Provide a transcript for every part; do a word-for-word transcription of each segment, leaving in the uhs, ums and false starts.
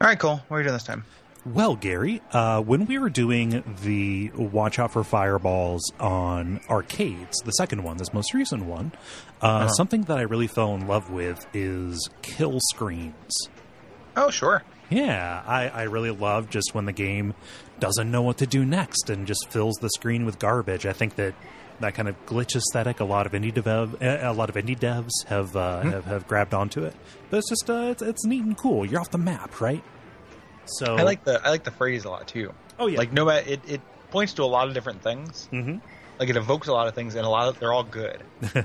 All right, cool. What are you doing this time? Well, Gary, uh, when we were doing the Watch Out for Fireballs on arcades, the second one, this most recent one, uh, uh-huh. something that I really fell in love with is kill screens. Oh, sure. Yeah, I, I really love just when the game doesn't know what to do next and just fills the screen with garbage. I think that that kind of glitch aesthetic, a lot of indie dev, a lot of indie devs have uh, mm-hmm. have, have grabbed onto it. But it's just uh, it's, it's neat and cool. You're off the map, right? So I like the I like the phrase a lot too. Oh yeah, like no matter it, it points to a lot of different things. Mm-hmm. Like it evokes a lot of things, and a lot of they're all good.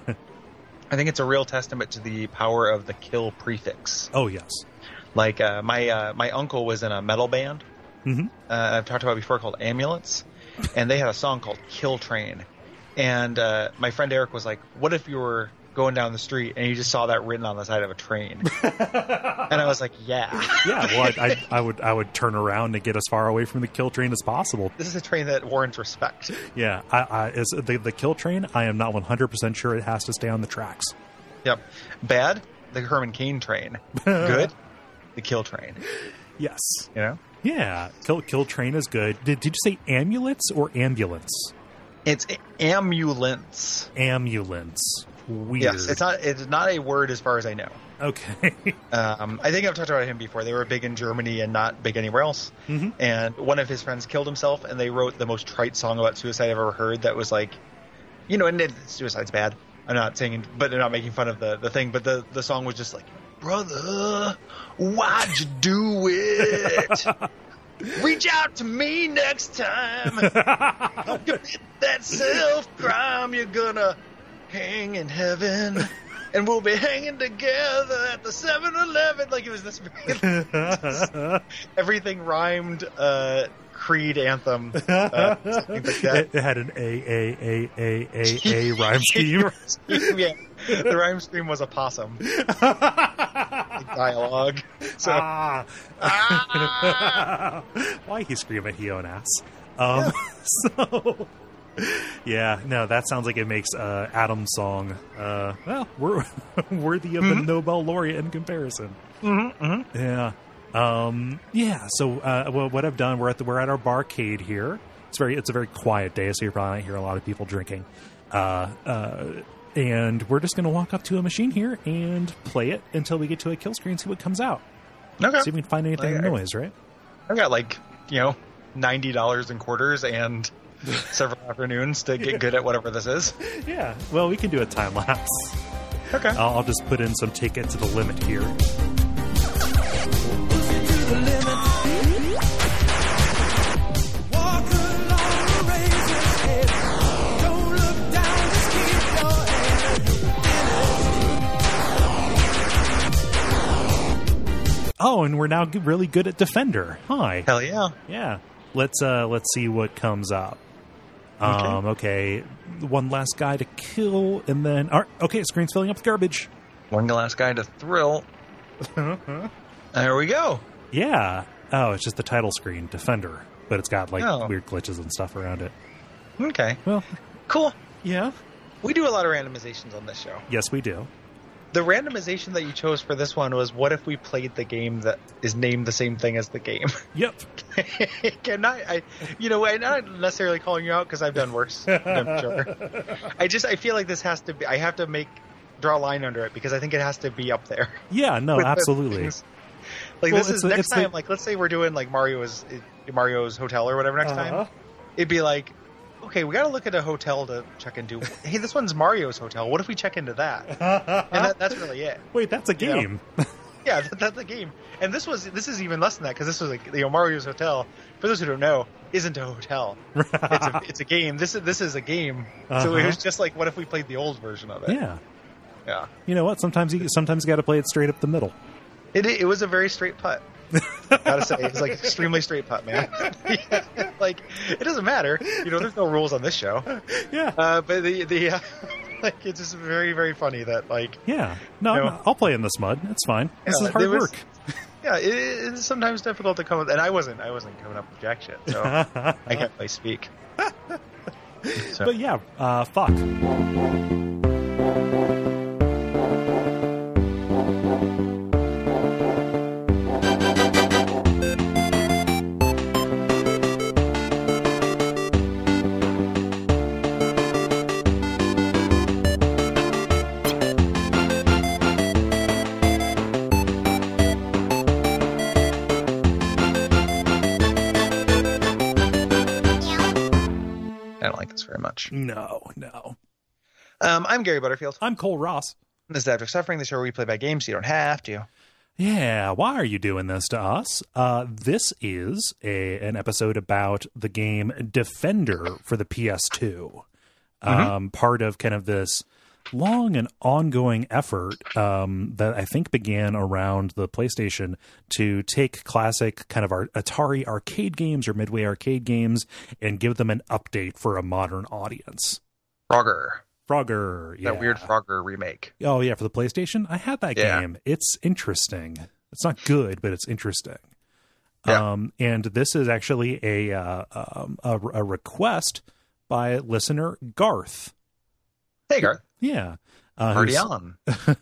I think it's a real testament to the power of the kill prefix. Oh yes. Like uh, my uh, my uncle was in a metal band. Mm-hmm. Uh, I've talked about before called Amulets, and they had a song called Kill Train. And uh, my friend Eric was like, "What if you were going down the street and you just saw that written on the side of a train?" And I was like, "Yeah, yeah." Well, I, I, I would I would turn around to get as far away from the kill train as possible. This is a train that warrants respect. Yeah, I, I is the the kill train. I am not one hundred percent sure it has to stay on the tracks. Yep. Bad, the Herman Cain train. Good, the kill train. Yes. You know? Yeah. Kill kill train is good. Did did you say amulets or ambulance? It's ambulance. Ambulance. Weird. Yes, it's not it's not a word as far as I know. Okay. um, I think I've talked about him before. They were big in Germany and not big anywhere else. Mm-hmm. And one of his friends killed himself, and they wrote the most trite song about suicide I've ever heard that was like, you know, and it, suicide's bad. I'm not saying, but I'm not making fun of the, the thing, but the, the song was just like, "Brother, why'd you do it? Reach out to me next time. Don't commit that self-crime. You're gonna hang in heaven, and we'll be hanging together at the seven eleven" Like it was this. Everything rhymed. Uh, Creed anthem. Uh, like that. It had an A A A A A A rhyme scheme. Yeah, the rhyme scheme was a possum. Dialogue. So, ah. ah! Why he scream at he own ass? Um, yeah. So, yeah, no, that sounds like it makes uh, Adam's song. Uh, well, we're worthy of mm-hmm. the Nobel laureate in comparison. Mm-hmm, mm-hmm. Yeah. Um, yeah, so uh, well, what I've done, we're at the we're at our barcade here. It's very it's a very quiet day, so you're probably not hear a lot of people drinking. Uh, uh, and we're just going to walk up to a machine here and play it until we get to a kill screen, see what comes out. Okay. See if we can find anything in noise, right? I've got like you know ninety dollars in quarters and several afternoons to get good at whatever this is. Yeah. Well, we can do a time lapse. Okay. I'll, I'll just put in some "Take It to the Limit" here. Oh, and we're now really good at Defender. Hi. Hell yeah. Yeah. Let's uh let's see what comes up. Um okay. okay. One last guy to kill, and then all right, okay, screen's filling up with garbage. One last guy to thrill. There we go. Yeah. Oh, it's just the title screen, Defender, but it's got like oh. weird glitches and stuff around it. Okay. Well, cool. Yeah. We do a lot of randomizations on this show. Yes, we do. The randomization that you chose for this one was, what if we played the game that is named the same thing as the game? Yep. Can I, I, you know, I'm not necessarily calling you out because I've done worse. I'm sure. I just, I feel like this has to be, I have to make, draw a line under it because I think it has to be up there. Yeah, no, absolutely. Like well, this is a, next time, a, like let's say we're doing like Mario's, Mario's Hotel or whatever next uh-huh. time. It'd be like, okay, we got to look at a hotel to check into. Hey, this one's Mario's Hotel. What if we check into that? And that, that's really it. Wait, that's a game. You know? Yeah, that, that's a game. And this was this is even less than that because this was like, you know, Mario's Hotel. For those who don't know, isn't a hotel. It's a, it's a game. This is this is a game. Uh-huh. So it was just like, what if we played the old version of it? Yeah. Yeah. You know what? Sometimes you sometimes you got to play it straight up the middle. It it was a very straight putt. Gotta say, it was like extremely straight putt, man. Yeah, like it doesn't matter, you know. There's no rules on this show. Yeah, uh, but the the uh, like it's just very very funny that like yeah. No, you know, no I'll play in this mud. It's fine. This yeah, is hard was, work. Yeah, it, it's sometimes difficult to come up, and I wasn't I wasn't coming up with jack shit, so I can't play speak. So. But yeah, uh, fuck. this very much. No, no. Um, I'm Gary Butterfield. I'm Cole Ross. This is After Suffering, the show where we play by games, so you don't have to. Yeah, why are you doing this to us? Uh, this is a an episode about the game Defender for the P S two. Um, mm-hmm. Part of kind of this long and ongoing effort um, that I think began around the PlayStation to take classic kind of our Atari arcade games or Midway arcade games and give them an update for a modern audience. Frogger. Frogger, yeah. That weird Frogger remake. Oh, yeah, for the PlayStation? I had that yeah. game. It's interesting. It's not good, but it's interesting. Yeah. Um, and this is actually a, uh, um, a a request by listener Garth. Hey, Garth. Yeah. Uh, Party on.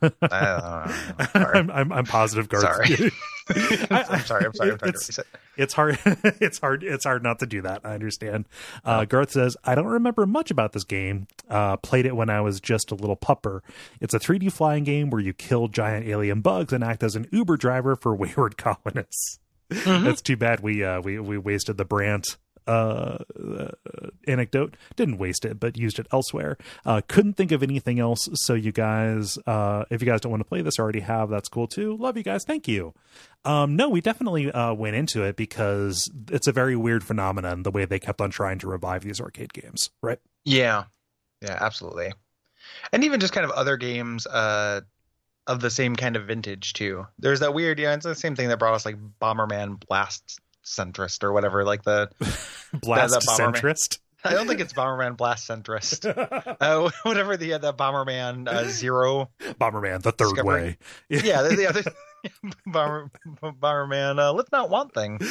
uh, I'm, I'm I'm positive Garth. Sorry. I, I'm sorry. I'm sorry. I'm trying it's, to reset. It's hard. It's hard. It's hard not to do that. I understand. Uh, Garth says, I don't remember much about this game. Uh, played it when I was just a little pupper. It's a three D flying game where you kill giant alien bugs and act as an Uber driver for wayward colonists. Mm-hmm. That's too bad. We uh, we we wasted the Brandt uh, uh anecdote. Didn't waste it, but used it elsewhere. Uh couldn't think of anything else, so you guys uh if you guys don't want to play this, already have, that's cool too. Love you guys. Thank you. Um no, we definitely uh went into it because it's a very weird phenomenon, the way they kept on trying to revive these arcade games, right? Yeah, yeah, absolutely. And even just kind of other games uh of the same kind of vintage too. There's that weird, yeah, it's the same thing that brought us like Bomberman Blast Centrist or whatever, like the Blast the, the Centrist. I don't think it's Bomberman Blast Centrist. uh, whatever the uh, the Bomberman uh, Zero. Bomberman the third discovery. Way. Yeah, the, the other Bomber, Bomberman. Uh, let's not want things.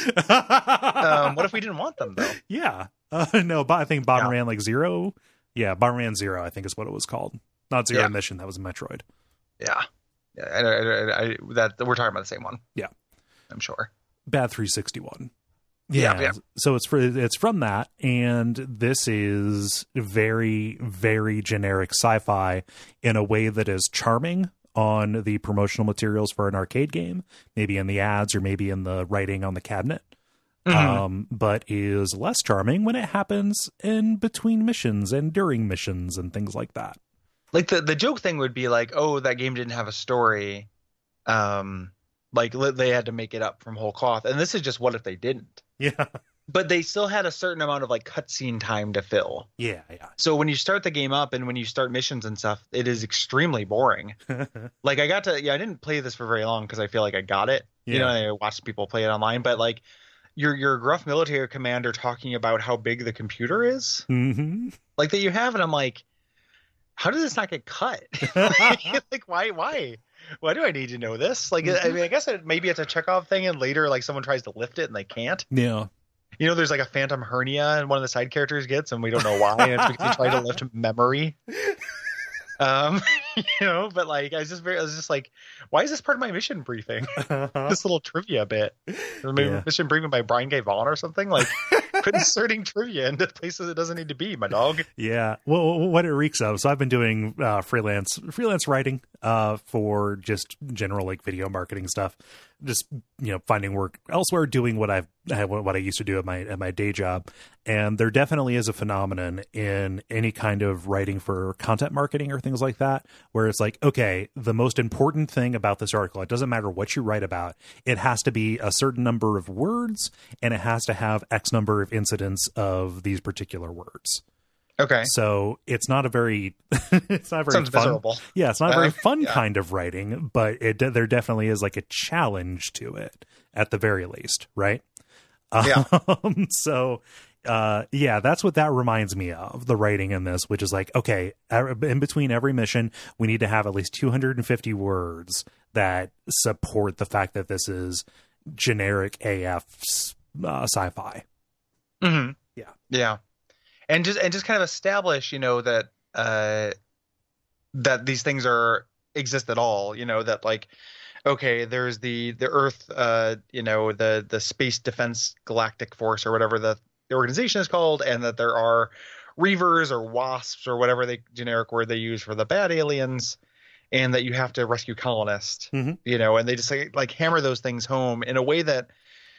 Um, what if we didn't want them though? Yeah. Uh, no, but I think Bomberman yeah. like Zero. Yeah, Bomberman Zero. I think is what it was called. Not Zero yeah. Mission. That was Metroid. Yeah. Yeah. I, I, I, I, that we're talking about the same one. Yeah, I'm sure. Bad three sixty-one. Yeah, yeah, yeah. So it's for it's from that, and this is very, very generic sci-fi in a way that is charming on the promotional materials for an arcade game, maybe in the ads or maybe in the writing on the cabinet. Mm-hmm. Um, but is less charming when it happens in between missions and during missions and things like that. Like the the joke thing would be like, oh, that game didn't have a story. Um. Like they had to make it up from whole cloth, and this is just what if they didn't? Yeah, but they still had a certain amount of like cutscene time to fill. Yeah, yeah. So when you start the game up and when you start missions and stuff, it is extremely boring. Like I got to, yeah, I didn't play this for very long because I feel like I got it. Yeah. You know, I watched people play it online, but like your your gruff military commander talking about how big the computer is, mm-hmm. like that you have, and I'm like, how does this not get cut? Like why why? Why do I need to know this? Like, I mean, I guess it, maybe it's a Chekhov thing, and later, like, someone tries to lift it and they can't. Yeah. You know, there's like a phantom hernia, and one of the side characters gets, and we don't know why. And it's because they try to lift memory. Um, you know, but like, I was just very, I was just like, why is this part of my mission briefing? This little trivia bit, maybe yeah. mission briefing by Brian K. Vaughan or something. Like, quit inserting trivia into places it doesn't need to be, my dog. Yeah, well, what it reeks of. So I've been doing uh, freelance freelance writing uh, for just general like video marketing stuff. Just, you know, finding work elsewhere, doing what I've what I used to do at my at my day job. And there definitely is a phenomenon in any kind of writing for content marketing or things like that, where it's like, okay, the most important thing about this article, it doesn't matter what you write about, it has to be a certain number of words, and it has to have X number of incidents of these particular words. Okay. So it's not a very, it's not very Sounds fun. miserable. Yeah, it's not a Uh, very fun yeah. kind of writing, but it there definitely is like a challenge to it at the very least, right? Yeah. Um, so, uh, yeah, that's what that reminds me of, the writing in this, which is like, okay, in between every mission, we need to have at least two hundred fifty words that support the fact that this is generic A F uh, sci-fi. Mm-hmm. Yeah. Yeah. And just and just kind of establish, you know, that uh, that these things are exist at all. You know, that like, okay, there's the the Earth, uh, you know, the the Space Defense Galactic Force or whatever the, the organization is called, and that there are Reavers or Wasps or whatever the generic word they use for the bad aliens, and that you have to rescue colonists. Mm-hmm. You know, and they just like, like hammer those things home in a way that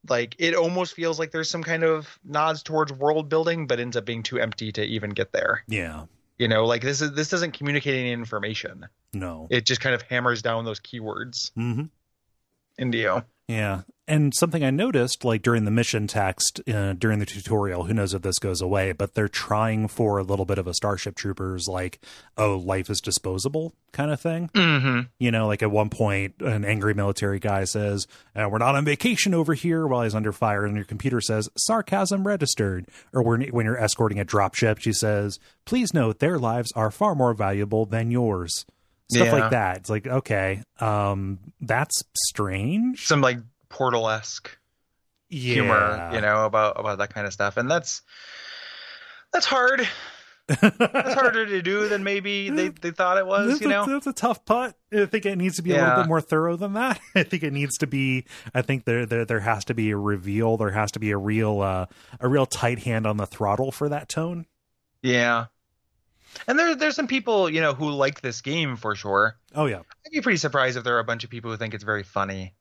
Like it almost feels like there's some kind of nods towards world building, but ends up being too empty to even get there. Yeah. You know, like this is this doesn't communicate any information. No. It just kind of hammers down those keywords Mm-hmm. into you. Yeah. And something I noticed, like during the mission text, uh, during the tutorial, who knows if this goes away, but they're trying for a little bit of a Starship Troopers, like, oh, life is disposable kind of thing. Mm-hmm. You know, like at one point, an angry military guy says, uh, we're not on vacation over here, while he's under fire. And your computer says, sarcasm registered. Or when, when you're escorting a dropship, she says, please note their lives are far more valuable than yours. Stuff Yeah. like that. It's like, okay, um, that's strange. Some like Portal-esque Yeah. humor, you know, about about that kind of stuff, and that's that's hard. That's harder to do than maybe they, they thought it was. That's You know, a, that's a tough putt. I think it needs to be a little Yeah. bit more thorough than that. I think it needs to be. I think there there there has to be a reveal. There has to be a real uh, a real tight hand on the throttle for that tone. yeah. And there there's some people, you know, who like this game for sure. Oh yeah, I'd be pretty surprised if there are a bunch of people who think it's very funny.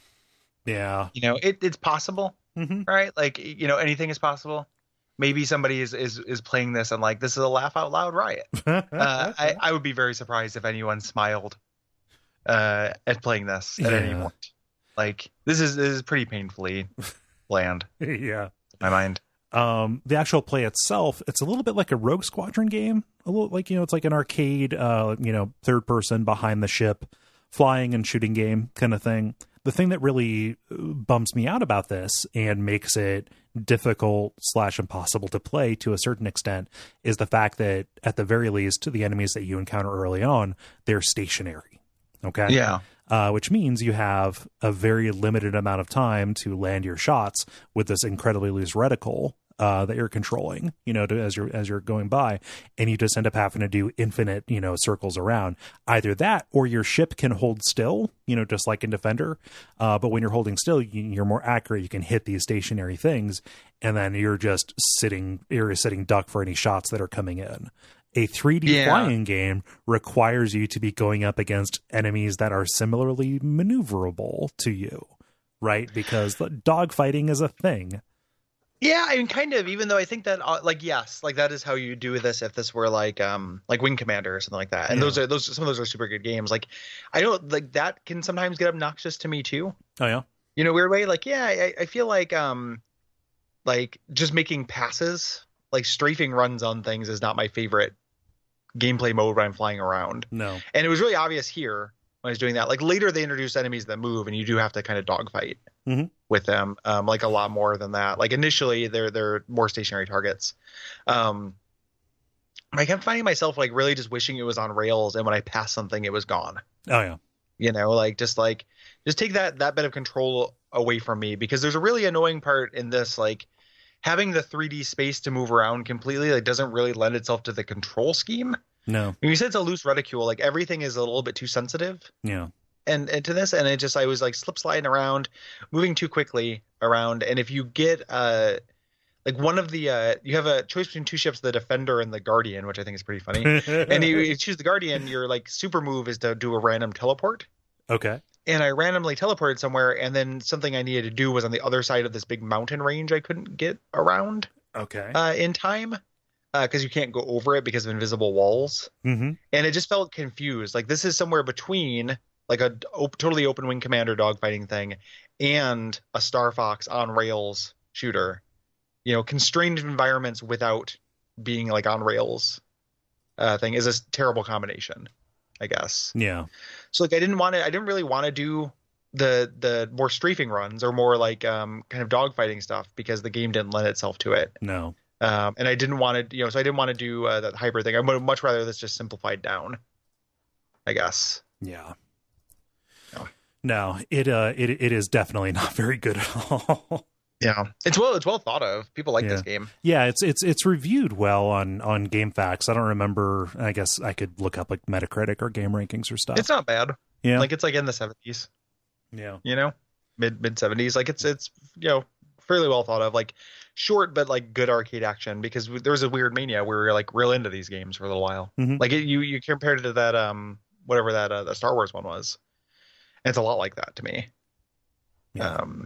yeah. You know, it it's possible, Mm-hmm. right? Like, you know, anything is possible. Maybe somebody is is is playing this and like, this is a laugh out loud riot. Uh, I, I would be very surprised if anyone smiled uh, at playing this at any Yeah. point. Like, this is this is pretty painfully bland yeah. in my mind. Um, the actual play itself, it's a little bit like a Rogue Squadron game. A little like, you know, it's like an arcade, uh, you know, third person behind the ship, flying and shooting game kind of thing. The thing that really bums me out about this and makes it difficult slash impossible to play to a certain extent is the fact that at the very least, the enemies that you encounter early on, they're stationary. Okay. Yeah. Uh, which means you have a very limited amount of time to land your shots with this incredibly loose reticle uh, that you're controlling, you know, to, as you're as you're going by, and you just end up having to do infinite, you know, circles around. Either that, or your ship can hold still, you know, just like in Defender. Uh, but when you're holding still, you, you're more accurate. You can hit these stationary things, and then you're just sitting, you're a sitting duck for any shots that are coming in. A three D Yeah. flying game requires you to be going up against enemies that are similarly maneuverable to you, right? Because the dogfighting is a thing. Yeah, I mean, kind of. Even though I think that, uh, like, yes, like that is how you do this. If this were like, um, like Wing Commander or something like that, and Yeah. those are those some of those are super good games. Like, I don't like that can sometimes get obnoxious to me too. Oh yeah, You know, weird way. Like, yeah, I, I feel like, um, like just making passes, like strafing runs on things, is not my favorite gameplay mode when I'm flying around. no, And it was really obvious here when I was doing that. Like later, they introduced enemies that move, and you do have to kind of dogfight Mhm. with them, um, like a lot more than that. Like initially, they're they're more stationary targets. Um, I kept finding myself like really just wishing it was on rails, and when I passed something, it was gone. oh yeah, You know, like just like just take that that bit of control away from me, because there's a really annoying part in this, like having the three D space to move around completely like doesn't really lend itself to the control scheme. no, When you said it's a loose reticule, like everything is a little bit too sensitive yeah, and, and to this, and it just I was like slip sliding around, moving too quickly around, and if you get uh like one of the uh you have a choice between two ships, the Defender and the Guardian, which I think is pretty funny. And you, you choose the Guardian, your like super move is to do a random teleport. okay, And I randomly teleported somewhere, and then something I needed to do was on the other side of this big mountain range I couldn't get around okay, uh, in time, because you can't go over it because of invisible walls. mm-hmm. And it just felt confused. Like this is somewhere between like a op- totally open wing commander dogfighting thing and a Star Fox on rails shooter. You know, constrained environments without being like on rails uh, thing is a terrible combination, I guess. yeah, So like I didn't want to, I didn't really want to do the the more strafing runs or more like um kind of dogfighting stuff, because the game didn't lend itself to it. no, Um, and I didn't want to, you know, so I didn't want to do uh, that hybrid thing. I would much rather this just simplified down, I guess. yeah. No. No, it uh, it it is definitely not very good at all. Yeah, it's well, it's well thought of. People like Yeah. this game. Yeah, it's it's it's reviewed well on on GameFAQs. I don't remember. I guess I could look up like Metacritic or game rankings or stuff. It's not bad. yeah, Like it's like in the seventies, yeah, you know, mid mid seventies. Like it's it's you know fairly well thought of. Like short but like good arcade action, because there was a weird mania where we were like real into these games for a little while. Mhm. Like it, you you compared it to that um whatever that uh, the Star Wars one was. And it's a lot like that to me. yeah. Um,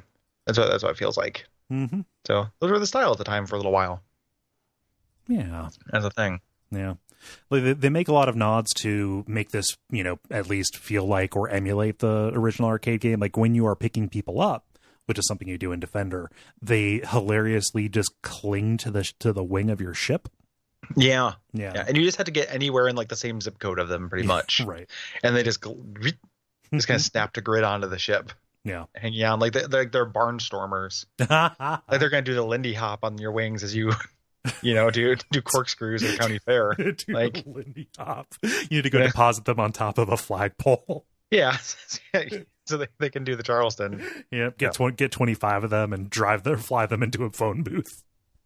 That's what that's what it feels like. Mm-hmm. So those were the style at the time for a little while. Yeah, as a thing. Yeah, they, they make a lot of nods to make this, you know, at least feel like or emulate the original arcade game. Like when you are picking people up, which is something you do in Defender, they hilariously just cling to the to the wing of your ship. Yeah. Yeah. yeah. And you just had to get anywhere in like the same zip code of them pretty much. Right. And they just just kind of snapped a grid onto the ship. Yeah. Hanging on like they're, like they're barnstormers. Like they're going to do the Lindy Hop on your wings as you, you know, do do corkscrews at county fair. do like Lindy Hop. You need to go yeah. deposit them on top of a flagpole. Yeah. So they, they can do the Charleston. Yeah. Get yeah. tw- get twenty-five of them and drive them, fly them into a phone booth.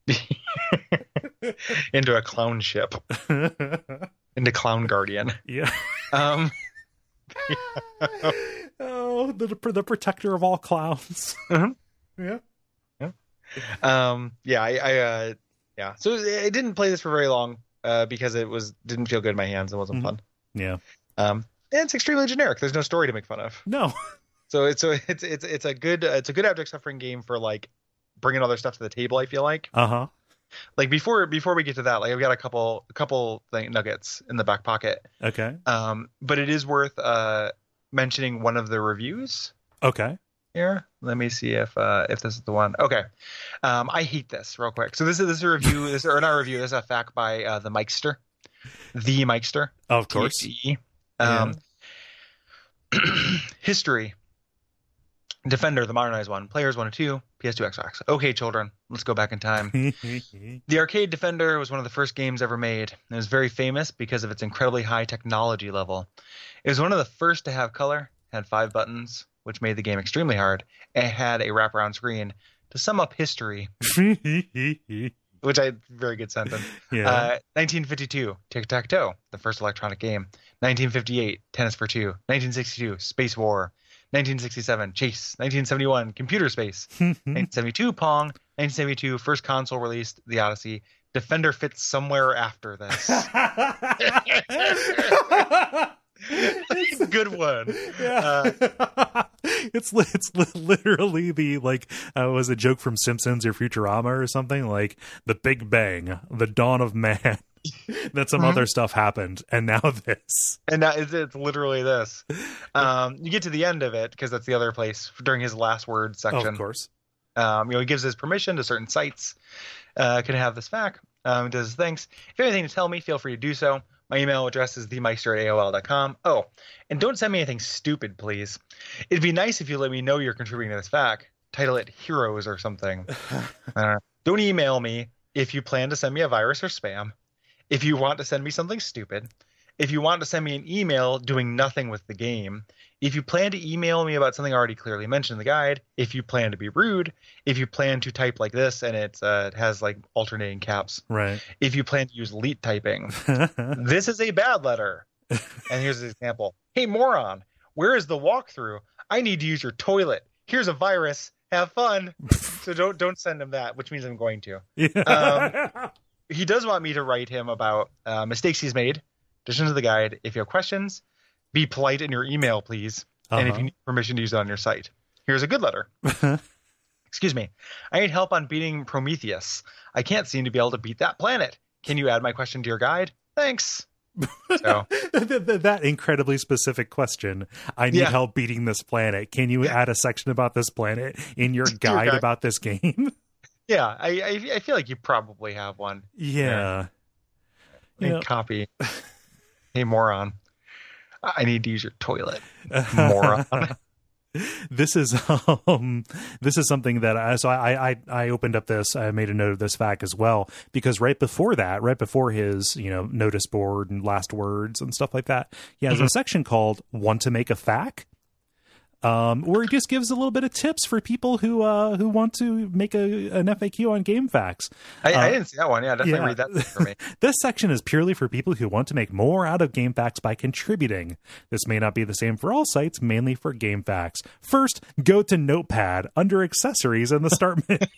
Into a clown ship. Into Clown Guardian. Yeah. Um. Yeah. Oh, the the protector of all clowns. Mm-hmm. Yeah. Yeah. Um. Yeah. I. I uh, yeah. So I didn't play this for very long uh, because it was didn't feel good in my hands and wasn't mm-hmm. fun. Yeah. Um. And it's extremely generic. There's no story to make fun of. No. So it's so it's it's it's a good it's a good abject suffering game for like bringing other stuff to the table. I feel like. Uh huh. Like before before we get to that, like I've got a couple a couple thing, nuggets in the back pocket. Okay. Um. But it is worth uh mentioning one of the reviews. Okay. Here, let me see if uh if this is the one. Okay. Um. I hate this real quick. So this is this is a review. This or not a review. This is a fact by uh, the Mikester, the Mikester. Of course. T H E. Um. Yeah. History. Defender, the modernized one. Players one and two. P S two, Xbox. Okay, children, let's go back in time. The arcade Defender was one of the first games ever made. It was very famous because of its incredibly high technology level. It was one of the first to have color, had five buttons, which made the game extremely hard, and had a wraparound screen. To sum up history, which I very good sentence. Yeah. Uh, nineteen fifty-two, Tic-Tac-Toe, the first electronic game. nineteen fifty-eight, Tennis for Two. nineteen sixty-two, Space War. nineteen sixty-seven, Chase. nineteen seventy-one, Computer Space. nineteen seventy-two, Pong. nineteen seventy-two, first console released, The Odyssey. Defender fits somewhere after this. It's a good one. Yeah. Uh, it's it's literally the like uh, was a joke from Simpsons or Futurama or something like the Big Bang, the dawn of man. That some mm-hmm. other stuff happened, and now this. And now it's, it's literally this. Um, you get to the end of it, because that's the other place, during his last word section. Oh, of course. Um, you know, he gives his permission to certain sites. Uh, can have this fact. Um, does his thanks. If you have anything to tell me, feel free to do so. My email address is themeister at A O L dot com. Oh, and don't send me anything stupid, please. It'd be nice if you let me know you're contributing to this fact. Title it Heroes or something. uh, don't email me if you plan to send me a virus or spam. If you want to send me something stupid, if you want to send me an email doing nothing with the game, if you plan to email me about something already clearly mentioned in the guide, if you plan to be rude, if you plan to type like this and it's, uh, it has like alternating caps, right? If you plan to use elite typing, this is a bad letter. And here's an example. Hey, moron, where is the walkthrough? I need to use your toilet. Here's a virus. Have fun. So don't don't send him that, which means I'm going to. Yeah. Um, He does want me to write him about uh, mistakes he's made, additions to the guide. If you have questions, be polite in your email, please. Uh-huh. And if you need permission to use it on your site. Here's a good letter. Excuse me. I need help on beating Prometheus. I can't seem to be able to beat that planet. Can you add my question to your guide? Thanks. So. That incredibly specific question. I need yeah. help beating this planet. Can you add a section about this planet in your guide your about this game? Yeah, I, I I feel like you probably have one. Yeah. yeah. You know. Copy. Hey, moron. I need to use your toilet. Moron. This is um this is something that I so I, I I opened up this, I made a note of this fact as well, because right before that, right before his, you know, notice board and last words and stuff like that, he has mm-hmm. a section called Want to Make a Fact? Um, where it just gives a little bit of tips for people who uh, who want to make a, an F A Q on game facts. I, uh, I didn't see that one. Yeah, definitely yeah. read that for me. This section is purely for people who want to make more out of game facts by contributing. This may not be the same for all sites, mainly for game facts. First, go to Notepad under accessories in the start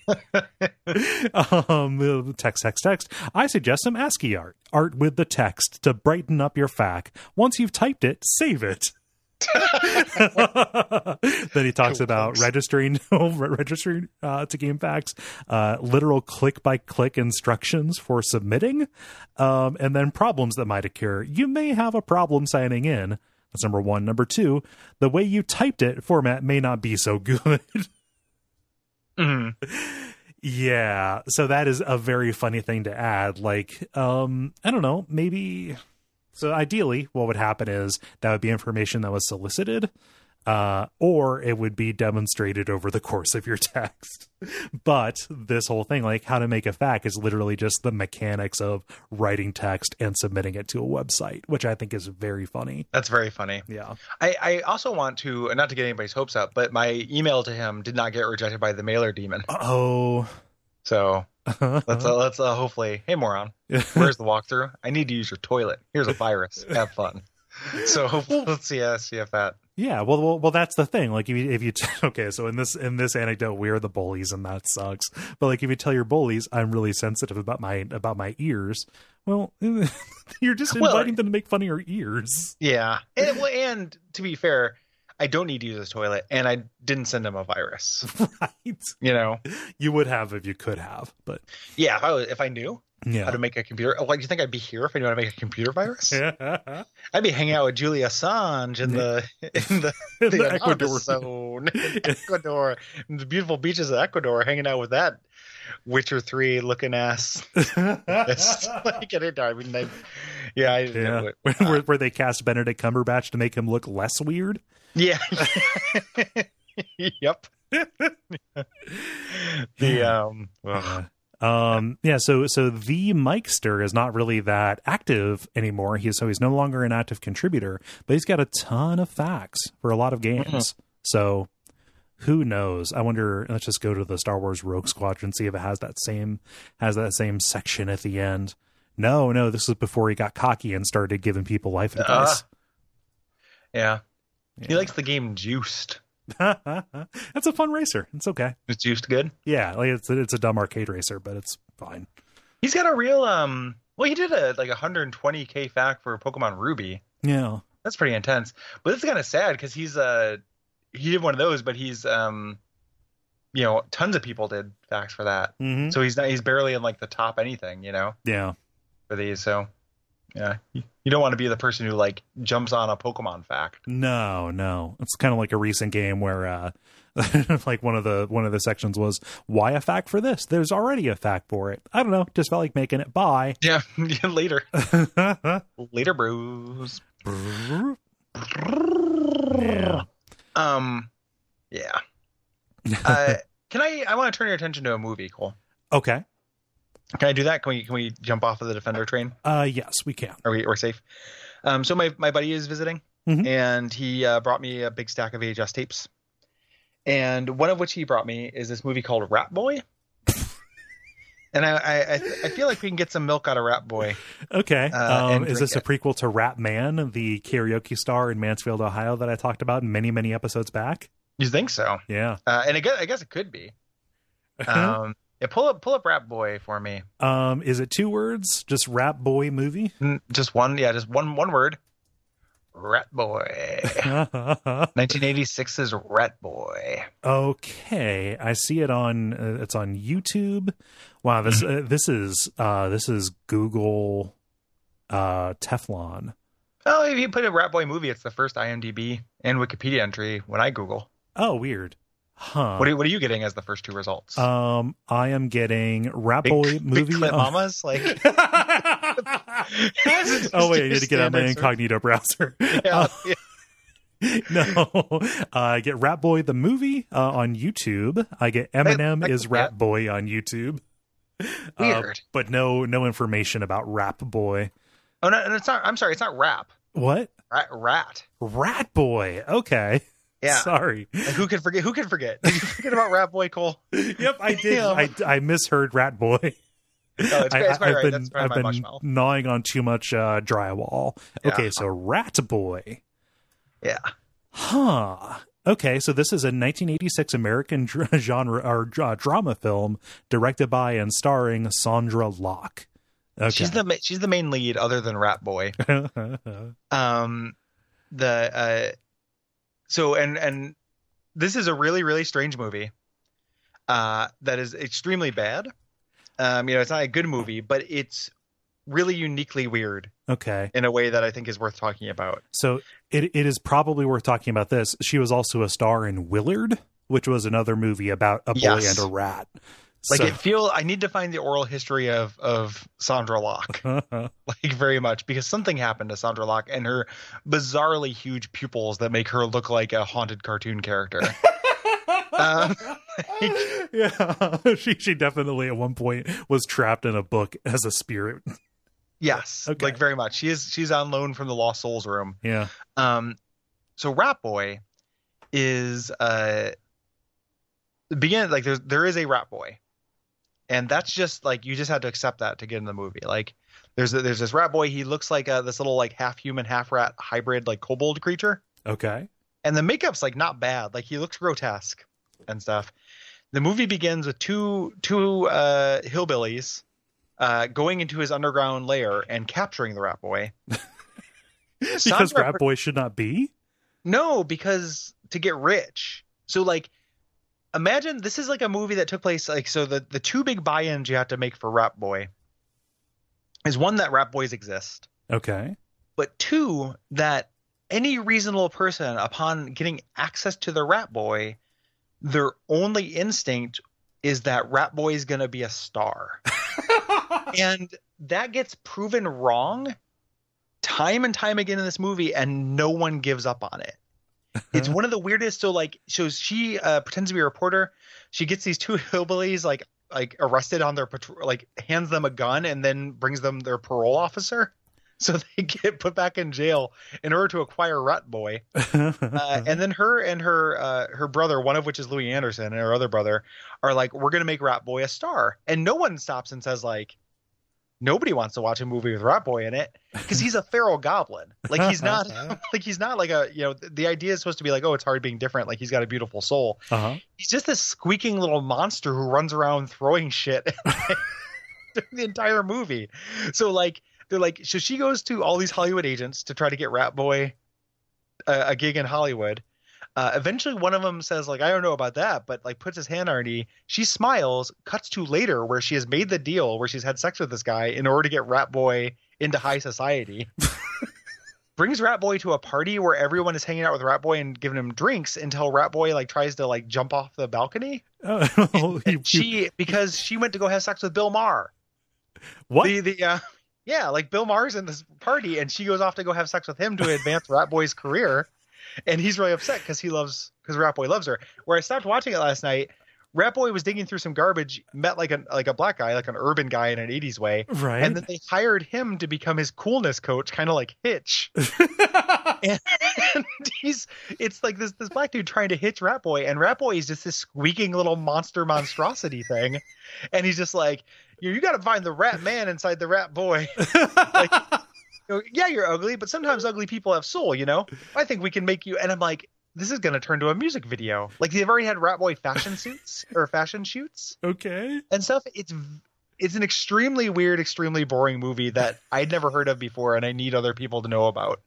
menu. um, text, text, text. I suggest some ASCII art. Art with the text to brighten up your fact. Once you've typed it, save it. Then he talks about registering registering uh, to GameFAQs, uh, literal click by click instructions for submitting, um, and then problems that might occur. You may have a problem signing in. That's number one. Number two, the way you typed it format may not be so good. Mm-hmm. Yeah, so that is a very funny thing to add. Like, um, I don't know, maybe. So ideally, what would happen is that would be information that was solicited, uh, or it would be demonstrated over the course of your text. But this whole thing, like how to make a F A Q, is literally just the mechanics of writing text and submitting it to a website, which I think is very funny. That's very funny. Yeah. I, I also want to, not to get anybody's hopes up, but my email to him did not get rejected by the mailer demon. Oh. So let's uh, let's uh, hopefully, hey moron, where's the walkthrough? I need to use your toilet. Here's a virus. Have fun. So hopefully, let's see, uh, see if that. Yeah, well, well, well, that's the thing. Like, if you, if you t- okay, so in this in this anecdote, we're the bullies, and that sucks. But like, if you tell your bullies, I'm really sensitive about my about my ears. Well, you're just inviting well, them to make fun of your ears. Yeah, and and to be fair, I don't need to use his toilet, and I didn't send him a virus. Right. You know, you would have if you could have, but yeah, if I was, if I knew. Yeah. How to make a computer? Like, do you think I'd be here if I knew how to make a computer virus? I'd be hanging out with Julia Assange in the in the, in the, the Ecuador zone, in Ecuador, in the beautiful beaches of Ecuador, hanging out with that Witcher three looking ass. Like, I mean, they, yeah, I, yeah. Uh, where, where they cast Benedict Cumberbatch to make him look less weird. Yeah. Yep. The um. Yeah. Um, yeah, so so the Mikester is not really that active anymore. He's so he's no longer an active contributor, but he's got a ton of facts for a lot of games. Mm-hmm. So who knows? I wonder. Let's just go to the Star Wars Rogue Squadron, see if it has that same has that same section at the end. No, no, this was before he got cocky and started giving people life advice. Uh, yeah. yeah, he likes the game Juiced. That's a fun racer. It's okay. Is Juiced good? Yeah, like it's a, it's a dumb arcade racer, but it's fine. He's got a real um. Well, he did a like one hundred twenty K F A Q for Pokemon Ruby. Yeah, that's pretty intense. But it's kind of sad because he's uh he did one of those, but he's um, you know, tons of people did F A Qs for that. Mm-hmm. So he's not he's barely in like the top anything, you know. Yeah. For these, so yeah, you don't want to be the person who like jumps on a Pokemon fact. No, no, it's kind of like a recent game where, uh, like one of the one of the sections was why a fact for this. There's already a fact for it. I don't know, just felt like making it. Bye. Yeah, later, later, bros. Yeah. Um, yeah. Uh, can I? I want to turn your attention to a movie, Cole. Okay. Can I do that? Can we can we jump off of the Defender train? Uh, yes, we can. Are we we're safe? Um, so my, my buddy is visiting, mm-hmm. and he uh, brought me a big stack of V H S tapes, and one of which he brought me is this movie called Rat Boy. And I I, I feel like we can get some milk out of Rat Boy. Okay. Uh, um, is this it. a prequel to Rat Man, the karaoke star in Mansfield, Ohio, that I talked about many many episodes back? You think so? Yeah. Uh, and I guess I guess it could be. Um. Yeah, pull up, pull up Rat Boy for me. Um, is it two words? Just Rat Boy movie? Just one, yeah, just one, one word. Rat Boy. nineteen eighty-six's Rat Boy. Okay, I see it on. Uh, it's on YouTube. Wow, this uh, this is uh, this is Google uh, Teflon. Oh, if you put a Rat Boy movie, it's the first IMDb and Wikipedia entry when I Google. Oh, weird. Huh. What are, what are you getting as the first two results? Um, I am getting Rat big, Boy movie. Big Clint Mamas, like. Oh wait, I need to get out my incognito browser. Yeah, uh, yeah. No, uh, I get Rat Boy the movie uh, on YouTube. I get Eminem I, I, is Rat yeah. Boy on YouTube. Weird, uh, but no, no information about Rap Boy. Oh no, no, it's not. I'm sorry, it's not rap. What? Rat, rat. Rat Boy. Okay. Yeah. Sorry. Like, who can forget? Who can forget? Did you forget about Rat Boy, Cole? Yep, I did. Yeah. I, I misheard Rat Boy. No, it's, it's I, I've right. been, That's I've my been marshmallow. gnawing on too much uh, drywall. Yeah. Okay, so Rat Boy. Yeah. Huh. Okay, so this is a nineteen eighty-six American dr- genre or uh, drama film directed by and starring Sandra Locke. Okay. She's the she's the main lead, other than Rat Boy. um, the uh, so and and this is a really really strange movie uh, that is extremely bad. Um, you know, it's not a good movie, but it's really uniquely weird. Okay. In a way that I think is worth talking about. So it it is probably worth talking about this. She was also a star in Willard, which was another movie about a boy yes. and a rat. Like so. it feel I need to find the oral history of of Sandra Locke, like very much, because something happened to Sandra Locke and her bizarrely huge pupils that make her look like a haunted cartoon character. um, like, yeah, she she definitely at one point was trapped in a book as a spirit. Yes, okay. Like very much. She is she's on loan from the Lost Souls room. Yeah. Um. So Rat Boy is uh begin like there's there is a Rat Boy. And that's just like you just had to accept that to get in the movie. Like there's a, there's this rat boy. He looks like a, this little like half human, half rat hybrid like kobold creature. Okay. And the makeup's like not bad. Like he looks grotesque and stuff. The movie begins with two two uh, hillbillies uh, going into his underground lair and capturing the rat boy. Because Sandra, Rat Boy should not be? No, because to get rich. So like. Imagine this is like a movie that took place like so the, the two big buy-ins you have to make for Rat Boy is one that Rat Boys exist. Okay. But two that any reasonable person upon getting access to the Rat Boy, their only instinct is that Rat Boy is going to be a star. And that gets proven wrong time and time again in this movie and no one gives up on it. It's one of the weirdest. So like, so she uh, pretends to be a reporter. She gets these two hillbillies like like arrested on their patrol, like hands them a gun and then brings them their parole officer, so they get put back in jail in order to acquire Rat Boy. uh, and then her and her uh, her brother, one of which is Louis Anderson, and her other brother are like, we're gonna make Rat Boy a star, and no one stops and says like. Nobody wants to watch a movie with Rat Boy in it because he's a feral goblin. Like he's not like he's not like a, you know, the idea is supposed to be like, oh, it's hard being different. Like he's got a beautiful soul. Uh-huh. He's just this squeaking little monster who runs around throwing shit during the entire movie. So like, they're like, so she goes to all these Hollywood agents to try to get Rat Boy a, a gig in Hollywood. Uh, eventually one of them says like, I don't know about that, but like puts his hand on her knee. She smiles, cuts to later where she has made the deal where she's had sex with this guy in order to get Rat Boy into high society. Brings Rat Boy to a party where everyone is hanging out with Rat Boy and giving him drinks until Rat Boy like tries to like jump off the balcony. Oh, and, and she, because she went to go have sex with Bill Maher. What? The, the, uh, yeah, like Bill Maher's in this party and she goes off to go have sex with him to advance Rat Boy's career. And he's really upset because he loves because Rat Boy loves her. Where I stopped watching it last night, Rat Boy was digging through some garbage, met like a like a black guy, like an urban guy in an eighties way, right? And then they hired him to become his coolness coach, kind of like Hitch. and, and he's it's like this this black dude trying to hitch Rat Boy, and Rat Boy is just this squeaking little monster monstrosity thing, and he's just like, you you got to find the Rat Man inside the Rat Boy. Like, you know, yeah, you're ugly, but sometimes ugly people have soul, you know? I think we can make you. And I'm like, this is going to turn to a music video. Like, they've already had Rat Boy fashion suits or fashion shoots. Okay. And stuff. It's it's an extremely weird, extremely boring movie that I'd never heard of before, and I need other people to know about.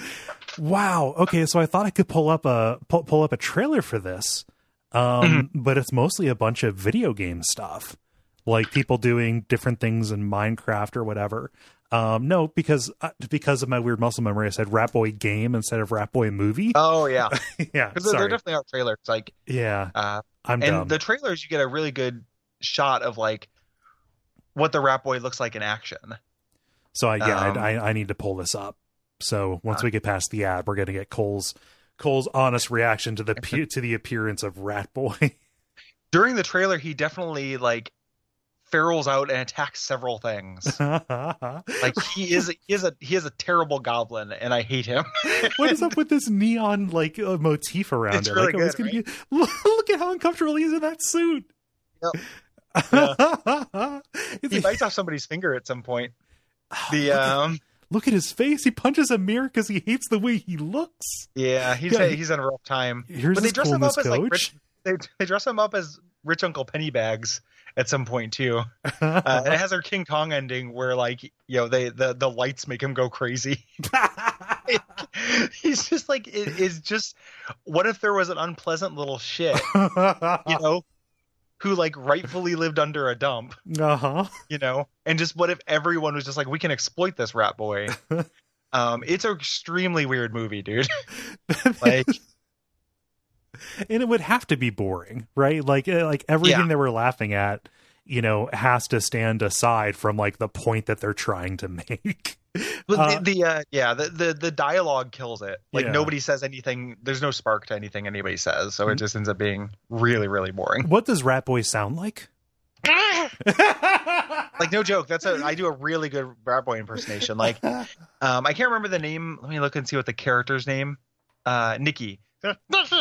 Wow. Okay, so I thought I could pull up a pull, pull up a trailer for this, um, mm-hmm. but it's mostly a bunch of video game stuff, like people doing different things in Minecraft or whatever. Um, no, because uh, because of my weird muscle memory, I said Rat Boy game instead of Rat Boy movie. Oh yeah, yeah. Because they're definitely out trailers. Like yeah, uh, I'm and dumb. The trailers you get a really good shot of like what the Rat Boy looks like in action. So I, yeah, um, I, I need to pull this up. So once uh, we get past the ad, we're gonna get Cole's Cole's honest reaction to the to the appearance of Rat Boy. During the trailer, he definitely like. ferals out and attacks several things. Like he is he is a he is a terrible goblin and I hate him. What is up with this neon like uh, motif around it's it? Really like, good, it's gonna right? be, look, look at how uncomfortable he is in that suit. Yep. Yeah. He he bites off somebody's finger at some point. The look um at, look at his face. He punches a mirror because he hates the way he looks. Yeah, he's yeah, a, he's in a rough time. Here's but they his dress him up coolness as like coach. rich, they, they dress him up as rich Uncle Pennybags at some point too. Uh, and it has our King Kong ending where like you know they the the lights make him go crazy. He's just like, it is just, what if there was an unpleasant little shit, you know, who like rightfully lived under a dump, uh-huh. you know, and just what if everyone was just like, we can exploit this rat boy. um, it's an extremely weird movie, dude. Like, and it would have to be boring, right? Like, like everything Yeah. that we're laughing at, you know, has to stand aside from like the point that they're trying to make. But Uh, the, the uh, yeah, the, the the dialogue kills it. Like Yeah. nobody says anything. There's no spark to anything anybody says, so it just ends up being really, really boring. What does Rat Boy sound like? Like no joke. That's a I do a really good Rat Boy impersonation. Like, um, I can't remember the name. Let me look and see what the character's name. Uh, Nikki. He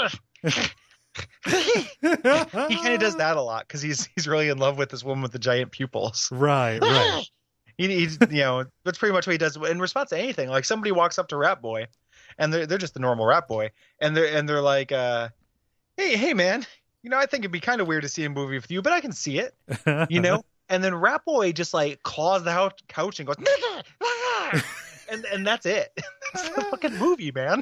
kind of does that a lot because he's he's really in love with this woman with the giant pupils. Right, right. He, he's, you know, that's pretty much what he does in response to anything. Like somebody walks up to Rat Boy, and they're they're just the normal Rat Boy, and they're and they're like, uh, "Hey, hey, man, you know, I think it'd be kind of weird to see a movie with you, but I can see it, you know." And then Rat Boy just like claws the hou- couch and goes, and and that's it. That's the fucking movie, man.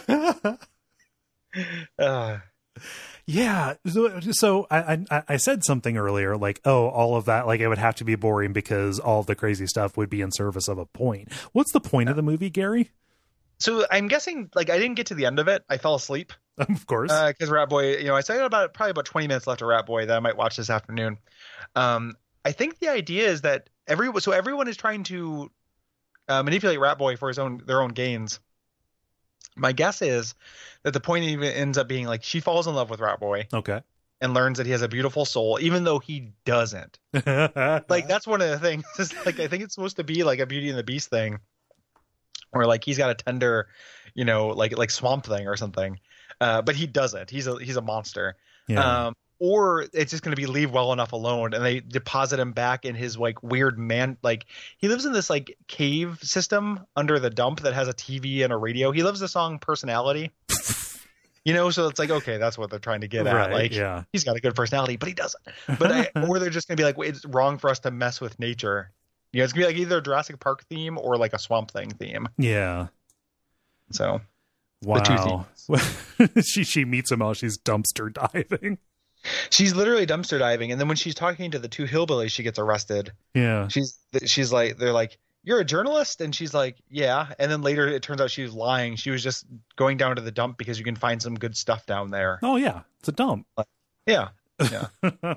Uh, Yeah, so, so I, I I said something earlier, like, oh, all of that, like, it would have to be boring because all of the crazy stuff would be in service of a point. What's the point of the movie, Gary? so I'm guessing, like, I didn't get to the end of it. I fell asleep. Of course. Because uh, Rat Boy, you know, I said about probably about twenty minutes left of Rat Boy that I might watch this afternoon. Um, I think the idea is that every so everyone is trying to uh, manipulate Rat Boy for his own their own gains. My guess is that the point even ends up being like she falls in love with Rat Boy Okay. and learns that he has a beautiful soul, even though he doesn't. Like that's one of the things. Is, like I think it's supposed to be like a Beauty and the Beast thing, where like he's got a tender, you know, like like Swamp Thing or something, uh, but he doesn't. He's a he's a monster. Yeah. Um, or it's just going to be leave well enough alone, and they deposit him back in his like weird man. Like he lives in this like cave system under the dump that has a T V and a radio. He loves the song Personality. You know, so it's like, okay, that's what they're trying to get at. Right, Like, yeah. he's got a good personality, but he doesn't. But I, or they're just gonna be like, wait, it's wrong for us to mess with nature. You know, it's gonna be like either a Jurassic Park theme or like a Swamp Thing theme. Yeah. So, Wow. she she meets him while she's dumpster diving. she's literally dumpster diving, and then when she's talking to the two hillbillies, she gets arrested. Yeah. She's she's like, they're like, "You're a journalist," and she's like, "Yeah." And then later, it turns out she was lying. She was just going down to the dump because you can find some good stuff down there. Oh yeah, it's a dump. Yeah, yeah.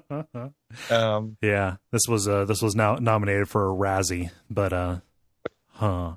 um, Yeah, this was uh this was now nominated for a Razzie, but uh, huh.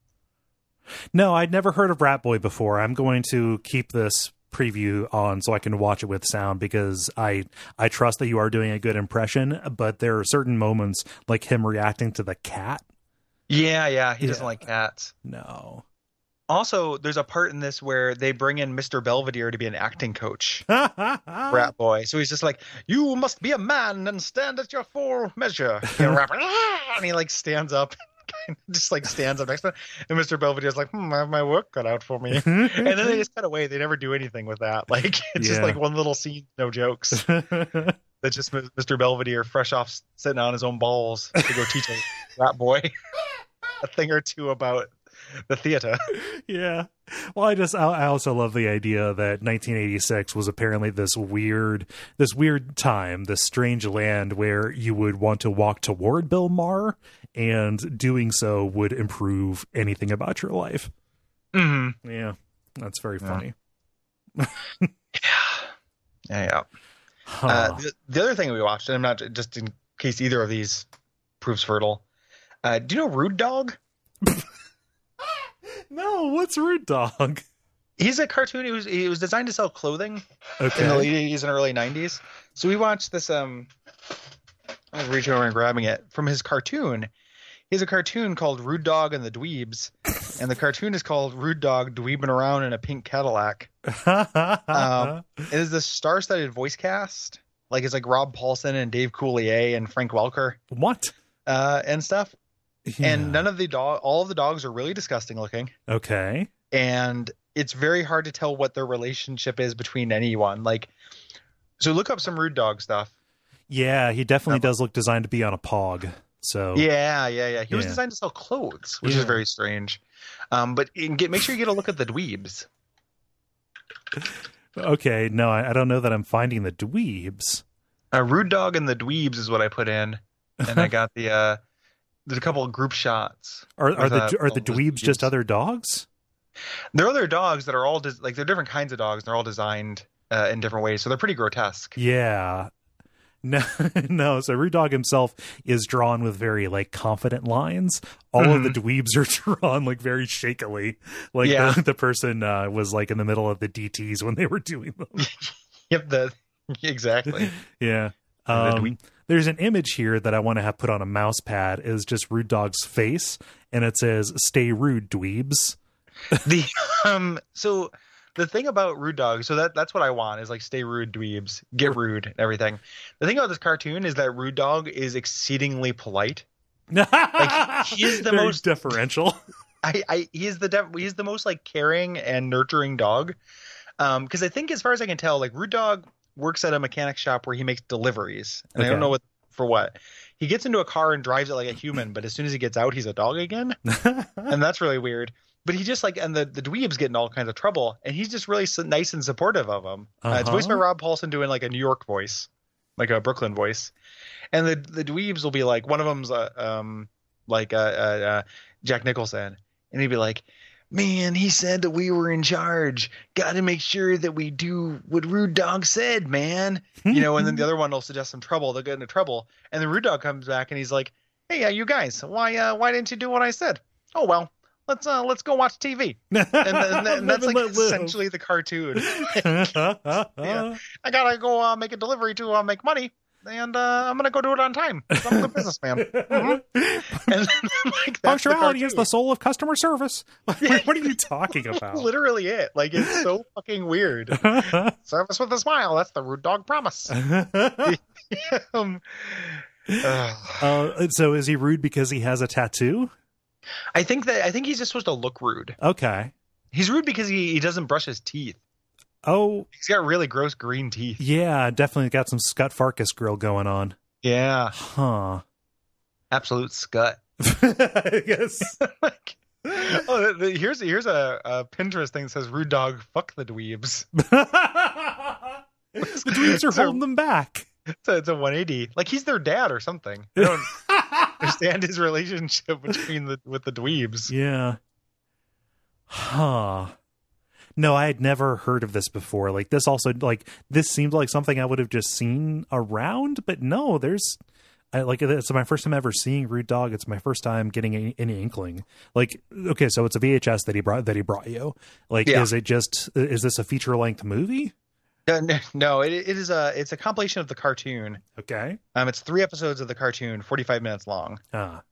No, I'd never heard of Rat Boy before. I'm going to keep this preview on so I can watch it with sound because I I trust that you are doing a good impression, but there are certain moments like him reacting to the cat. yeah, yeah. He doesn't Yeah. like cats. No. Also, there's a part in this where they bring in Mister Belvedere to be an acting coach. Rat Boy. So he's just like, "You must be a man and stand at your full measure." You know, Rat Boy, "Ah," and he like stands up, just like stands up next to him. And Mister Belvedere's like, "Hmm, I have my work cut out for me." And then they just cut away. They never do anything with that. Like it's just Yeah. like one little scene, no jokes. That's just Mister Belvedere, fresh off sitting on his own balls, to go teach a Rat Boy a thing or two about the theater. Yeah. Well, I just I I also love the idea that nineteen eighty-six was apparently this weird this weird time, this strange land where you would want to walk toward Bill Maher, and doing so would improve anything about your life. Mm-hmm. Yeah, that's very Yeah. funny. Yeah, yeah. Huh. Uh, the, the other thing we watched, and I'm not just in case either of these proves fertile. Uh, do you know Rude Dog? No, what's Rude Dog? He's a cartoon. He was he was designed to sell clothing Okay. in the late eighties and early nineties. So we watched this. Um, I was reaching over and grabbing it from his cartoon. He has a cartoon called Rude Dog and the Dweebs, and the cartoon is called Rude Dog Dweebing Around in a Pink Cadillac. Um, it is the star-studded voice cast. Like it's like Rob Paulson and Dave Coulier and Frank Welker What? uh, and stuff. Yeah. And none of the dog, all of the dogs are really disgusting looking, Okay. and it's very hard to tell what their relationship is between anyone. Like, so look up some Rude Dog stuff. Yeah, he definitely does look designed to be on a pog. So yeah, yeah, yeah. He was Yeah. designed to sell clothes, which Yeah. is very strange. Um, but in, get make sure you get a look at the dweebs. okay, no, I, I don't know that I'm finding the dweebs. Uh, Rude Dog and the Dweebs is what I put in, and I got the uh, there's a couple of group shots. Are are with, the uh, are the all dweebs just other dogs? They're other dogs that are all des- like they're different kinds of dogs. And they're all designed uh, in different ways, so they're pretty grotesque. Yeah. No, no. So Rude Dog himself is drawn with very like confident lines. All Mhm. of the dweebs are drawn like very shakily, like Yeah. the, the person uh, was like in the middle of the D Ts when they were doing them. Yep, the exactly. Yeah. And the Um, dweeb- there's an image here that I want to have put on a mouse pad. Is just Rude Dog's face, and it says "Stay rude, dweebs." the um so the thing about Rude Dog, so that that's what I want is like stay rude, dweebs, get rude, and everything. The thing about this cartoon is that Rude Dog is exceedingly polite. Like he's the very most- deferential. I, I he's the def- he's the most like caring and nurturing dog. Um, because I think as far as I can tell, like Rude Dog works at a mechanic shop where he makes deliveries, and I Okay. don't know what for what. He gets into a car and drives it like a human, but as soon as he gets out, he's a dog again, and that's really weird. But he just like, and the the dweebs get in all kinds of trouble, and he's just really so nice and supportive of them. Uh, it's voiced by Uh-huh. Rob Paulson doing like a New York voice, like a Brooklyn voice, and the the dweebs will be like, one of them's uh, um like uh, uh, uh Jack Nicholson, and he'd be like, man, he said that we were in charge. Got to make sure that we do what Rude Dog said, man. You know, and then the other one will suggest some trouble. They'll get into trouble, and then Rude Dog comes back and he's like, hey, uh, you guys, why uh, why didn't you do what I said? Oh well. Let's uh, let's go watch T V, and, and, and that's like essentially the cartoon. Yeah. I gotta go uh, make a delivery to uh, make money, and uh, I'm gonna go do it on time. 'Cause I'm a good businessman. Mhm. And then, like, that's the Punctuality is cartoon. the soul of customer service. what are you talking about? Literally it. Like it's so fucking weird. Service with a smile. That's the Rude Dog promise. um, uh, uh, so is he rude because he has a tattoo? I think that I think he's just supposed to look rude. Okay. He's rude because he, he doesn't brush his teeth. Oh, He's got really gross green teeth. yeah, definitely got some Scott Farkas grill going on. Yeah, Huh. absolute scut. I guess. Like, oh, the, the, here's here's a, a Pinterest thing that says "Rude Dog, fuck the dweebs." the dweebs are So- holding them back. So it's a one eighty. Like he's their dad or something. I don't understand his relationship between the with the dweebs. Yeah. Huh. No, I had never heard of this before. Like this also like this seemed like something I would have just seen around, but no, there's I like it's my first time ever seeing Rude Dog. It's my first time getting any, any inkling. Like okay, so it's a V H S that he brought that he brought you. Like Yeah. is it just is this a feature length movie? Uh, no, no, it, it is a it's a compilation of the cartoon. Okay. Um, it's three episodes of the cartoon, forty-five minutes long. Ah.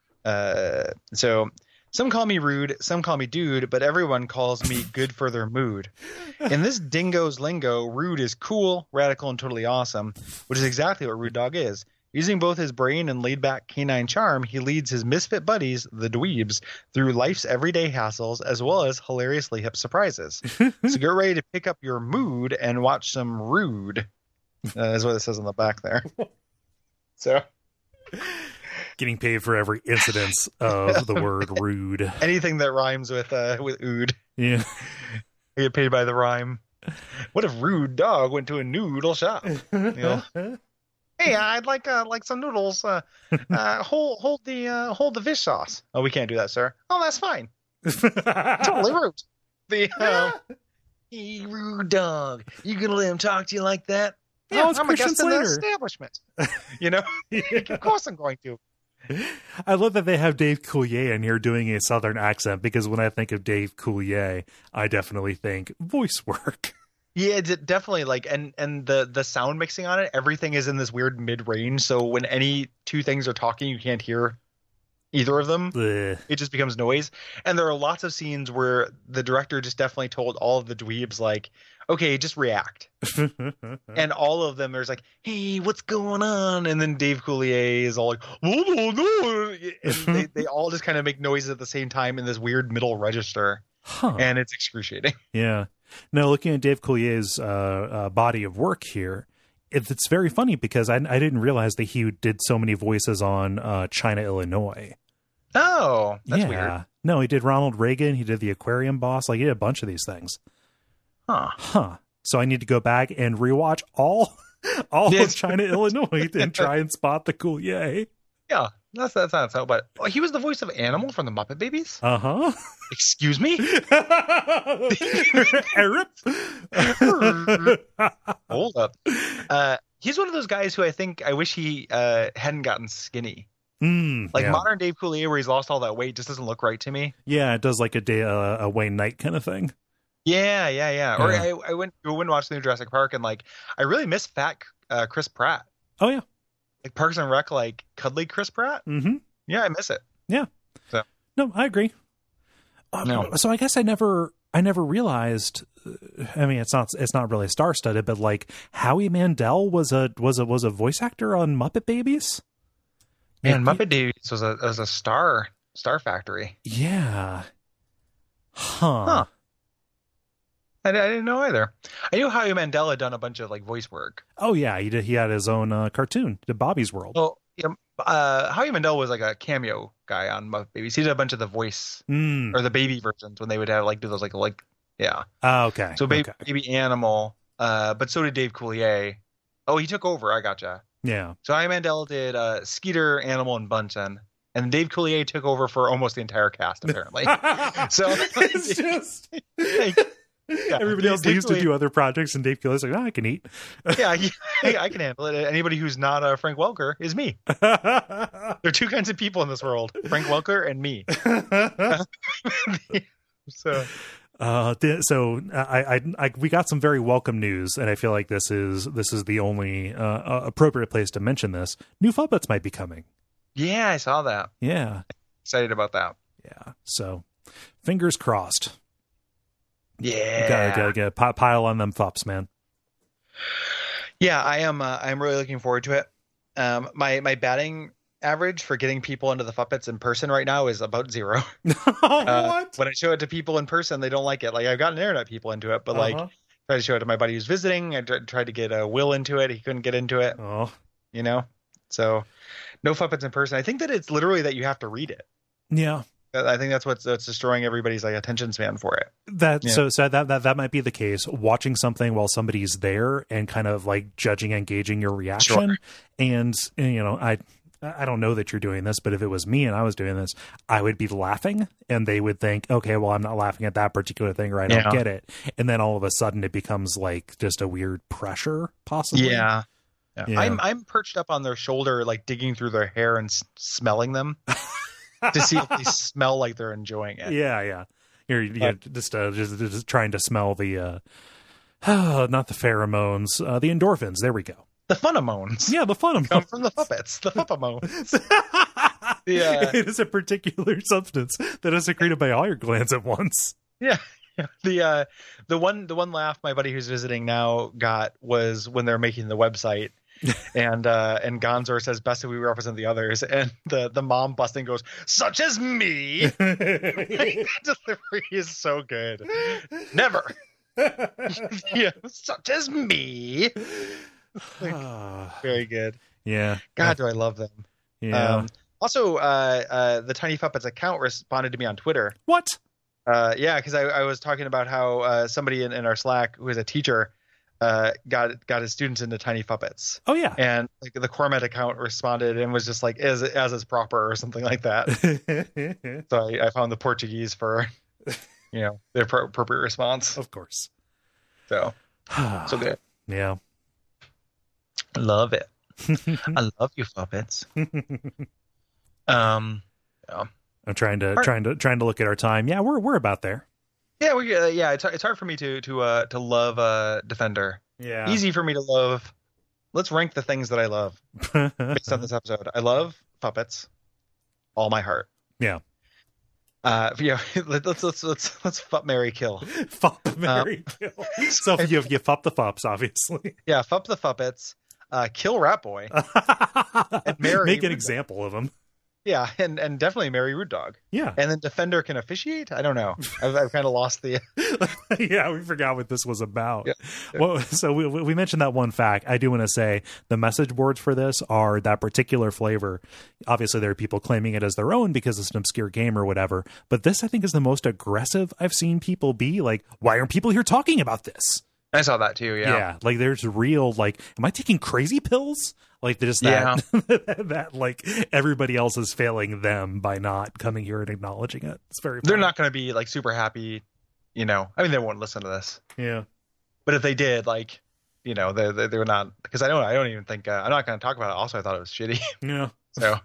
Uh, so some call me rude, some call me dude, but everyone calls me good for their mood. In this dingo's lingo, rude is cool, radical, and totally awesome, which is exactly what Rude Dog is. Using both his brain and laid-back canine charm, he leads his misfit buddies, the dweebs, through life's everyday hassles as well as hilariously hip surprises. So get ready to pick up your mood and watch some Rude. Uh, is what it says on the back there. So Getting paid for every incidence of the word rude. anything that rhymes with uh, with ood, Yeah. you get paid by the rhyme. What if Rude Dog went to a noodle shop? You know? Hey, I'd like uh, like some noodles. Uh, uh, hold hold the uh, hold the fish sauce. Oh, we can't do that, sir. Oh, that's fine. Totally rude. The uh, hey, Rude Dog, you gonna let him talk to you like that? Oh, Yeah, it's I'm a Christian guest in the Slater. establishment. You know, of course I'm going to. I love that they have Dave Coulier in here doing a southern accent because when I think of Dave Coulier, I definitely think voice work. Yeah, it's definitely like, and and the the sound mixing on it, everything is in this weird mid range. So when any two things are talking, you can't hear either of them. Ugh. It just becomes noise. And there are lots of scenes where the director just definitely told all of the dweebs, like, okay, just react. And all of them, there's like, hey, what's going on? And then Dave Coulier is all like, oh, no, no. And they, they all just kind of make noises at the same time in this weird middle register. Huh. And it's excruciating. Yeah. Now, looking at Dave Coulier's uh, uh, body of work here, it, it's very funny because I, I didn't realize that he did so many voices on uh, China, Illinois. Oh, that's yeah. weird. No, he did Ronald Reagan. He did the Aquarium Boss. Like, he did a bunch of these things. Huh. Huh. So I need to go back and rewatch all all Yes. of China, Illinois and try and spot the cool yay. Yeah, that's that's not so. But oh, he was the voice of Animal from the Muppet Babies. Uh-huh. Excuse me. Arab? Hold up. Uh, he's one of those guys who I think I wish he uh, hadn't gotten skinny. Mm, Like yeah. modern Dave Coulier, where he's lost all that weight, just doesn't look right to me. Yeah, it does like a day, uh, a Wayne Knight kind of thing. Yeah, yeah, yeah. Or Yeah. I, I went I went and watched the new Jurassic Park, and like I really miss fat uh, Chris Pratt. Oh, yeah. Like Parks and Rec, like cuddly Chris Pratt. Mm-hmm. Yeah, I miss it. No, I agree. Uh, No. So I guess I never, I never realized. uh, I mean, it's not, it's not really star-studded, but like Howie Mandel was a was a was a voice actor on Muppet Babies. Man, Yeah, Muppet Babies was a was a star star factory. Yeah. Huh. Huh. I, I didn't know either. I knew Howie Mandel had done a bunch of like voice work. Oh yeah, he did. He had his own uh, cartoon, the Bobby's World. Well, yeah, uh, Howie Mandel was like a cameo guy on Muppet Babies. He did a bunch of the voice Mm. or the baby versions when they would have like do those like like yeah. Ah, okay. So baby, okay. baby Animal, uh, but so did Dave Coulier. Oh, he took over. I gotcha. Yeah. So Howie Mandel did uh, Skeeter, Animal, and Bunsen, and Dave Coulier took over for almost the entire cast apparently. So it's just like, yeah, everybody else Dave leaves to Coulier- do other projects, and Dave Coullier's like, oh, I can eat. Yeah, yeah, I can handle it. Anybody who's not uh, Frank Welker is me. There are two kinds of people in this world: Frank Welker and me. So, Uh, th- so I, I, I, we got some very welcome news, and I feel like this is this is the only uh, uh, appropriate place to mention this. New Muppets might be coming. yeah, I saw that. Yeah, Excited about that. yeah. So, fingers crossed. Yeah, Gotta, gotta, gotta pi- pile on them thups, man. yeah. I am. Uh, I'm really looking forward to it. Um, my my batting average for getting people into the Muppets in person right now is about zero. Uh, What? when I show it to people in person, they don't like it. Like I've gotten internet people into it, but like Uh-huh. try to show it to my buddy who's visiting. I tr- tried to get uh, Will into it. He couldn't get into it. Oh, You know, so no Muppets in person. I think that it's literally that you have to read it. yeah. I think that's what's that's destroying everybody's like attention span for it. That Yeah. so so that, that that might be the case. Watching something while somebody's there and kind of like judging and gauging your reaction, Sure. and, and you know, I I don't know that you're doing this, but if it was me and I was doing this, I would be laughing, and they would think, okay, well, I'm not laughing at that particular thing, or I don't Yeah. get it, and then all of a sudden it becomes like just a weird pressure, possibly. Yeah. Yeah. Yeah. I'm I'm perched up on their shoulder, like digging through their hair and s- smelling them to see if they smell like they're enjoying it. yeah, yeah. You're, you're just, uh, just just trying to smell the, uh, not the pheromones, uh, the endorphins. There we go. The pheromones Yeah, the fun come from the puppets. The puppamones. Yeah. It is a particular substance that is secreted by all your glands at once. Yeah. The uh the one the one laugh my buddy who's visiting now got was when they're making the website. and uh and Gonzor says best if we represent the others, and the the mom busting goes such as me. That delivery is so good. Never. Yeah, such as me. Very good. Yeah. God, do I love them. Yeah. Um, also, uh, uh, the Tiny Puppets account responded to me on Twitter. What? Uh, yeah, because I, I was talking about how uh, somebody in, in our Slack who is a teacher uh, got got his students into Tiny Puppets, Oh, yeah. and like the Cormet account responded and was just like as as is proper or something like that. So I, I found the Portuguese for you know the appro- appropriate response. Of course. So so good. Yeah. Love it. I love you, puppets. Um, yeah. I'm trying to Part- trying to trying to look at our time. Yeah, we're we're about there. Yeah, we uh, yeah. It's it's hard for me to to uh to love uh Defender. Yeah. Easy for me to love. Let's rank the things that I love based on this episode. I love puppets, all my heart. Yeah. Uh, yeah. Let's let's let's let's fup Mary kill. Fup Mary kill. So you you fup the fups, obviously. Yeah, fup the puppets. Uh, kill Rat Boy. Mary- Make an example of him. Yeah, and, and definitely marry Root Dog. Yeah. And then Defender can officiate? I don't know. I've, I've kind of lost the... Yeah, we forgot what this was about. Yeah. Well, so we, we mentioned that one fact. I do want to say the message boards for this are that particular flavor. Obviously, there are people claiming it as their own because it's an obscure game or whatever. But this, I think, is the most aggressive I've seen people be. Like, why aren't people here talking about this? I saw that too, yeah. Yeah, like there's real, like, am I taking crazy pills? Like, there's that, yeah. that, like, everybody else is failing them by not coming here and acknowledging it. It's very They're funny. not going to be, like, super happy, you know. I mean, they won't listen to this. Yeah. But if they did, like, you know, they're, they're, they're not, because I don't, I don't even think, uh, I'm not going to talk about it. Also, I thought it was shitty. Yeah. So.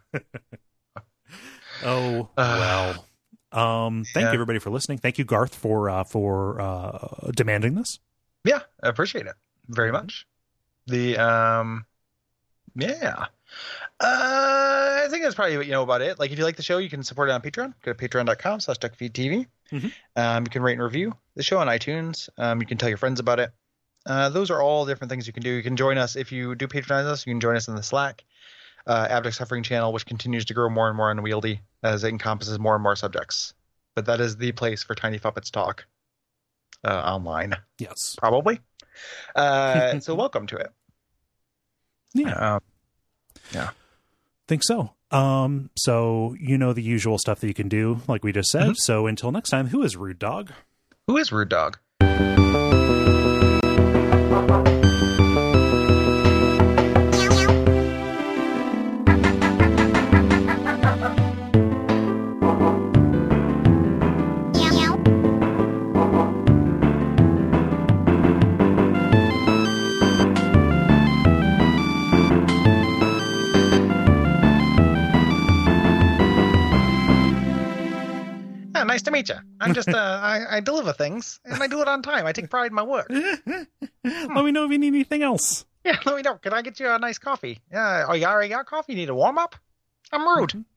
Oh, well. Um, thank Yeah. you, everybody, for listening. Thank you, Garth, for, uh, for uh, demanding this. Yeah, I appreciate it very much. The, um... Yeah. Uh, I think that's probably, you know, about it. Like, if you like the show, you can support it on Patreon. Go to patreon.com slash duckfeedtv. Mm-hmm. Um, you can rate and review the show on iTunes. Um, you can tell your friends about it. Uh, those are all different things you can do. You can join us. If you do patronize us, you can join us in the Slack, uh, Abject Suffering channel, which continues to grow more and more unwieldy as it encompasses more and more subjects. But that is the place for Tiny Puppets talk uh, online. Yes. Probably. Uh, so welcome to it. Yeah. Um, yeah. Think so. Um, so, you know, the usual stuff that you can do, like we just said. Mm-hmm. So until next time, who is Rude Dog? Who is Rude Dog? Nice to meet you. I'm just, uh, I, I deliver things, and I do it on time. I take pride in my work. Let me know if you need anything else. Yeah, let me know. Can I get you a nice coffee? Yeah. Oh, you already got coffee? You need a warm-up? I'm rude. Mm-hmm.